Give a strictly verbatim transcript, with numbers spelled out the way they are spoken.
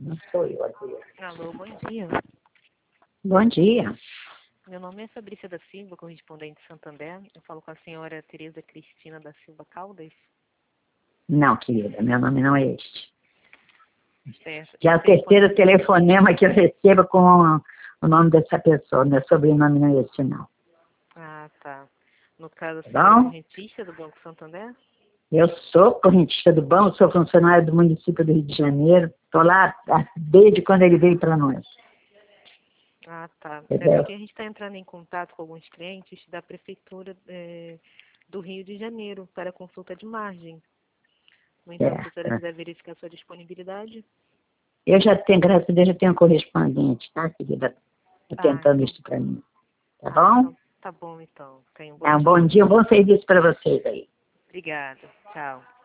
Não sou eu, Adriana. Alô, bom dia. Bom dia. Meu nome é Fabrícia da Silva, correspondente de Santander. Eu falo com a senhora Tereza Cristina da Silva Caldas. Não, querida, meu nome não é este. Certo. Já é o terceiro telefonema que eu recebo com o nome dessa pessoa. Meu sobrenome não é este, não. Ah, tá. No caso, a Tá senhora é bom? correntista do Banco Santander? Eu sou correntista do banco, sou funcionária do município do Rio de Janeiro. Estou lá desde quando ele veio para nós. Ah, tá. É Entendeu? porque a gente está entrando em contato com alguns clientes da Prefeitura eh, do Rio de Janeiro para consulta de margem. No entanto, se a senhora Certo. quiser verificar sua disponibilidade. Eu já tenho, graças a Deus, já tenho um correspondente, tá, querida? Tá Ah, tentando então. isso para mim. Tá Ah, bom? então tá bom, então. Tenha um bom É um bom dia. dia, um bom serviço para vocês aí. Obrigada. Tchau.